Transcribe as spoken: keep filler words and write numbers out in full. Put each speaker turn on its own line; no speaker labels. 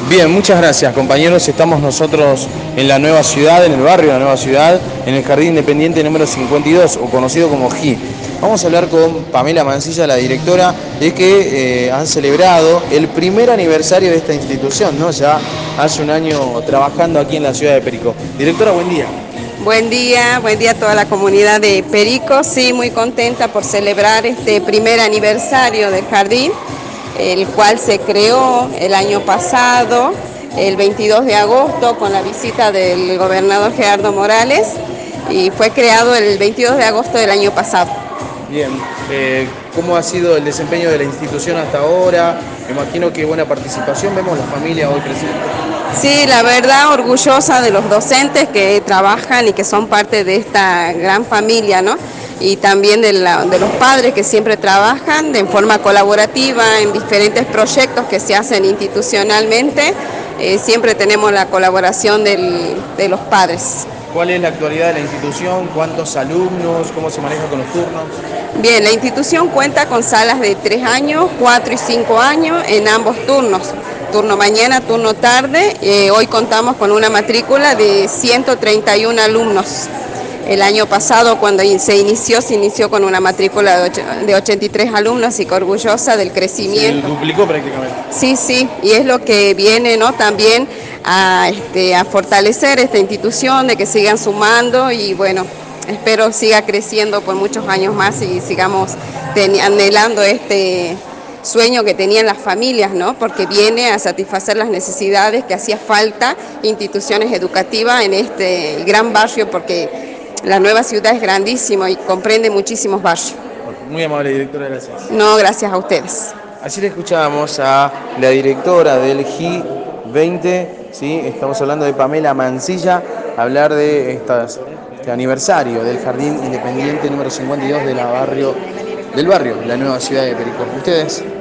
Bien, muchas gracias compañeros. Estamos nosotros en la nueva ciudad, en el barrio de la nueva ciudad, en el Jardín Independiente número cincuenta y dos, o conocido como G I. Vamos a hablar con Pamela Mancilla, la directora, de que eh, han celebrado el primer aniversario de esta institución, ¿no? Ya hace un año trabajando aquí en la ciudad de Perico. Directora, buen día.
Buen día, buen día a toda la comunidad de Perico. Sí, muy contenta por celebrar este primer aniversario del jardín, el cual se creó el año pasado, el veintidós de agosto, con la visita del gobernador Gerardo Morales, y fue creado el veintidós de agosto del año pasado.
Bien, eh, ¿cómo ha sido el desempeño de la institución hasta ahora? Me imagino que buena participación, vemos la familia hoy presente.
Sí, la verdad, orgullosa de los docentes que trabajan y que son parte de esta gran familia, ¿no? Y también de, la, de los padres que siempre trabajan de forma colaborativa en diferentes proyectos que se hacen institucionalmente. Eh, siempre tenemos la colaboración del, de los padres.
¿Cuál es la actualidad de la institución? ¿Cuántos alumnos? ¿Cómo se maneja con los turnos?
Bien, la institución cuenta con salas de tres años, cuatro y cinco años en ambos turnos. Turno mañana, turno tarde. Eh, hoy contamos con una matrícula de ciento treinta y uno alumnos. El año pasado, cuando se inició, se inició con una matrícula de ochenta y tres alumnos, así que orgullosa del crecimiento.
Se duplicó prácticamente.
Sí, sí, y es lo que viene, ¿no? También a, este, a fortalecer esta institución, de que sigan sumando y bueno, espero siga creciendo por muchos años más y sigamos ten, anhelando este sueño que tenían las familias, ¿no? Porque viene a satisfacer las necesidades que hacía falta instituciones educativas en este gran barrio, porque la nueva ciudad es grandísima y comprende muchísimos barrios.
Muy amable, directora, gracias.
No, gracias a ustedes.
Así le escuchábamos a la directora del G I veinte, ¿sí? Estamos hablando de Pamela Mancilla, hablar de estas, este aniversario del Jardín Independiente número cincuenta y dos de la barrio, del barrio, la nueva ciudad de Perico. ¿Ustedes?